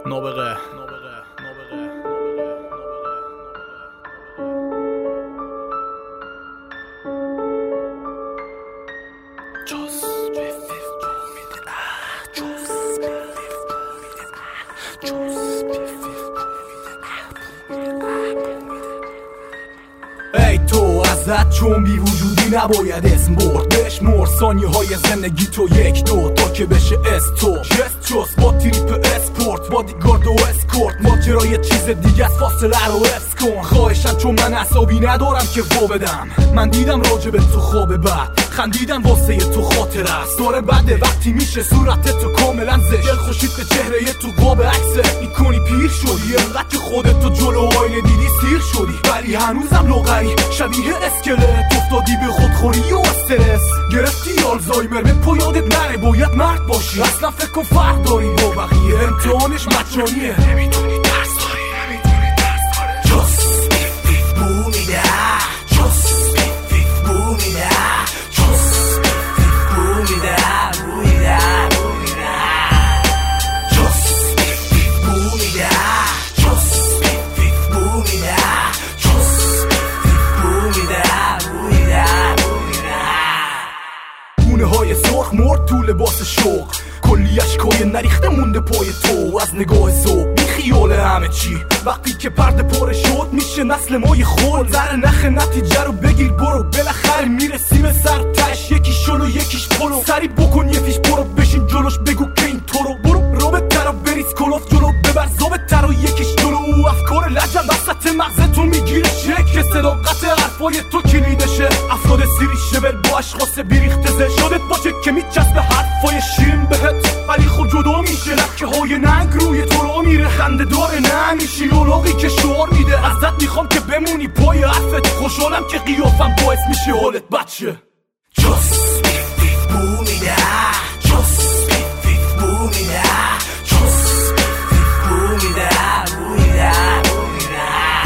نابغه ای تو ازت چون بی وجودی نباید اسم برد بشمر ثانیه های زندگی تو یک دو تا که بشه تو جست جست با تریپ اسپورت بادیگارد و اسکورت ماجرای چیز دیگه از فاصله رو افس کن خواهشم چون من عصابی ندارم که وا بدم من دیدم راجب تو خواب بد خندیدم واسه تو خاطر است داره بده وقتی میشه صورت تو کاملا زشت دل خوشید به چهره تو قاب عکسه میکنی پیر شدی انقدر که خودت تو جلو آینه دیدی سیر شدی ولی هنوزم لغری شبیه اسکلت افتادی به خودخوری و استرس گرفتی آلزایمر به پایادت نره باید مرد باشی اصلا فکر کن فرق داری با بقیه امتحانش مجانیه نمیتونی درس داری جس بیف بیف بو میده جس بیف بیف بو میده جس بیف بیف بو میده بو میده بو میده جس بیف بیف بو میده جس بیف بیف بو میده جس بیف بیف بو میده بو میده بو میده گونه های سرخ مرد تو لباس شوق کلی اشکای نریخته مونده پای تو از نگاه زوب بی خیال همه چی وقتی که پرده پاره شد میشه نسل مای خود زر نخ نتیجه رو بگیر برو بالاخره میرسی به سر تش یکیش شلو یکیش پلو سری بکن یه فیش برو بشین جلوش بگو که این تو رو برو رابط تر بریز کلاف جلو ببر زابط تر و یکیش جلو او افکار لجن وسط مغزتو میگیره شکل صداقت حرفای تو کلیدشه افراد سیری شبل با اشخاص بیریخته زش شدت باشه که میچسبه حرفای شیرین بهت ولی خب جدا میشه لکه های ننگ روی تو رو میره خنده داره نمیشی اولاغی که شعار میده ازت میخوام که بمونی پای حرفت خوشحالم که قیافم باعث میشه حالت بچه جس بیف بیف بو میده جس بیف بیف بو میده جس بیف بیف بو میده بو میده بو میده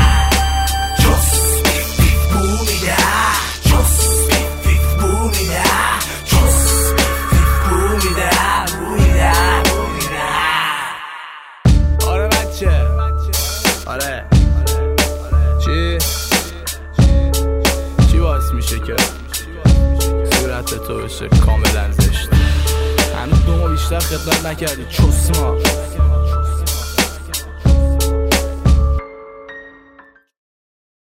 جس بیف بیف بو میده جس بیف بیف بو میده جس بیف بیف بو میده بو میده بو میده آره بچه آره چی باعث میشه که صورت تو بشه کاملا زشت هنوز 2 ماه بیشتر خدمت نکردی چسما